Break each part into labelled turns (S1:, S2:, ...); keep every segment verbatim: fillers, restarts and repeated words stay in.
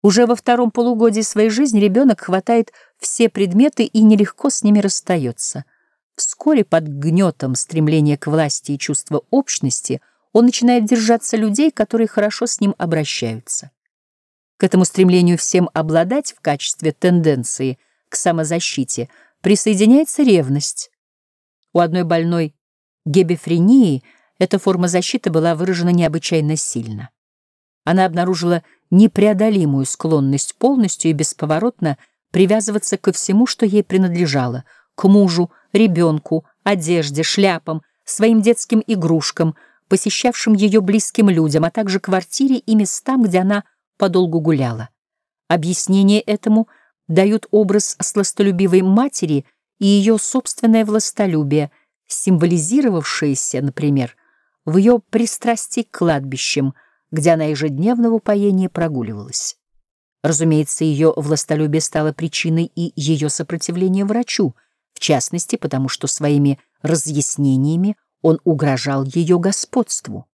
S1: Уже во втором полугодии своей жизни ребенок хватает все предметы и нелегко с ними расстается. Вскоре под гнетом стремления к власти и чувства общности он начинает держаться людей, которые хорошо с ним обращаются. К этому стремлению всем обладать в качестве тенденции к самозащите присоединяется ревность. У одной больной гебефренией эта форма защиты была выражена необычайно сильно. Она обнаружила непреодолимую склонность полностью и бесповоротно привязываться ко всему, что ей принадлежало, к мужу, ребенку, одежде, шляпам, своим детским игрушкам, посещавшим ее близким людям, а также квартире и местам, где она подолгу гуляла. Объяснение этому дают образ сластолюбивой матери и ее собственное властолюбие, символизировавшееся, например, в ее пристрастии к кладбищам, где она ежедневно в упоении прогуливалась. Разумеется, ее властолюбие стало причиной и ее сопротивления врачу, в частности, потому что своими разъяснениями он угрожал ее господству.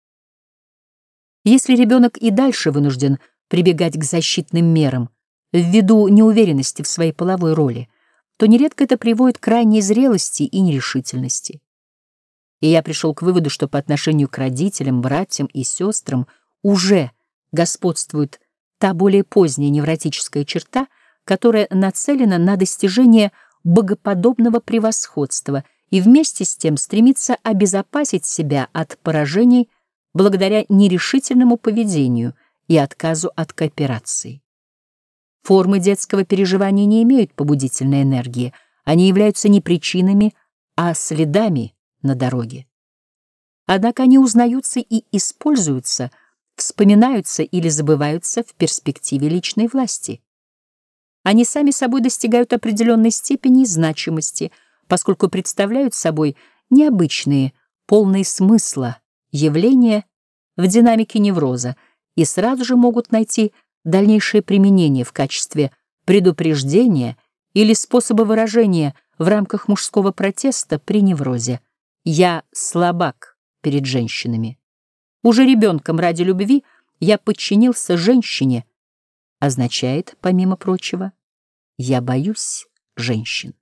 S1: Если ребенок и дальше вынужден прибегать к защитным мерам ввиду неуверенности в своей половой роли, то нередко это приводит к крайней зрелости и нерешительности. И я пришел к выводу, что по отношению к родителям, братьям и сестрам уже господствует та более поздняя невротическая черта, которая нацелена на достижение богоподобного превосходства и вместе с тем стремится обезопасить себя от поражений благодаря нерешительному поведению и отказу от кооперации. Формы детского переживания не имеют побудительной энергии, они являются не причинами, а следами на дороге. Однако они узнаются и используются, вспоминаются или забываются в перспективе личной власти. Они сами собой достигают определенной степени значимости, поскольку представляют собой необычные, полные смысла явления в динамике невроза и сразу же могут найти дальнейшее применение в качестве предупреждения или способа выражения в рамках мужского протеста при неврозе. «Я слабак перед женщинами. Уже ребенком ради любви я подчинился женщине» означает, помимо прочего, «я боюсь женщин».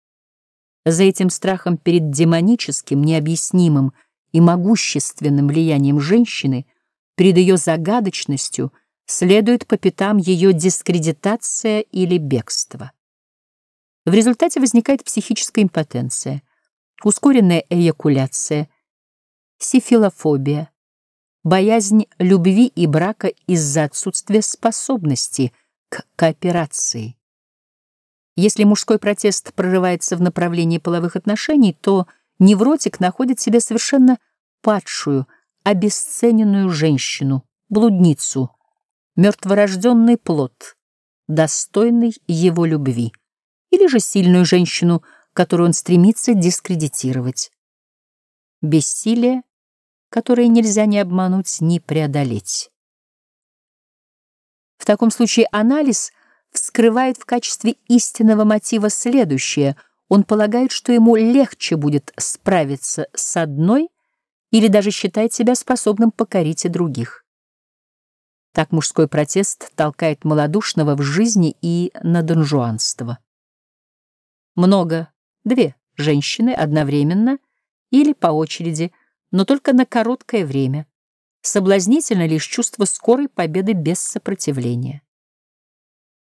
S1: За этим страхом перед демоническим, необъяснимым и могущественным влиянием женщины, перед ее загадочностью, следует по пятам ее дискредитация или бегство. В результате возникает психическая импотенция, ускоренная эякуляция, сифилофобия, боязнь любви и брака из-за отсутствия способности к кооперации. Если мужской протест прорывается в направлении половых отношений, то невротик находит себе совершенно падшую, обесцененную женщину, блудницу, мертворожденный плод, достойный его любви, или же сильную женщину, которую он стремится дискредитировать. Бессилие, которое нельзя ни обмануть, ни преодолеть. В таком случае анализ вскрывает в качестве истинного мотива следующее: он полагает, что ему легче будет справиться с одной или даже считает себя способным покорить и других. Так мужской протест толкает малодушного в жизни и на донжуанство. Много, две женщины одновременно или по очереди, но только на короткое время. Соблазнительно лишь чувство скорой победы без сопротивления.